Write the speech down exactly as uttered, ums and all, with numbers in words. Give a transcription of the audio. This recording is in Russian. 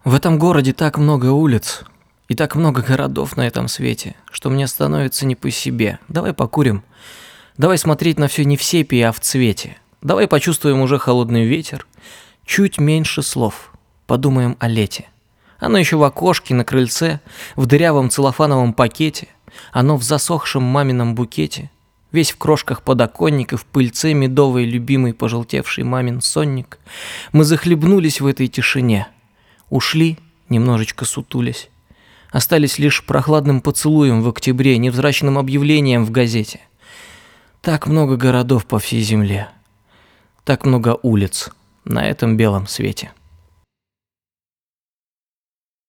В этом городе так много улиц и так много городов на этом свете, что мне становится не по себе. Давай покурим. Давай смотреть на все не в сепии, а в цвете. Давай почувствуем уже холодный ветер. Чуть меньше слов. Подумаем о лете. Оно еще в окошке, на крыльце, в дырявом целлофановом пакете. Оно в засохшем мамином букете. Весь в крошках подоконник и в пыльце медовый любимый пожелтевший мамин сонник. Мы захлебнулись в этой тишине. Ушли, немножечко сутулясь. Остались лишь прохладным поцелуем в октябре, невзрачным объявлением в газете. Так много городов по всей земле. Так много улиц на этом белом свете.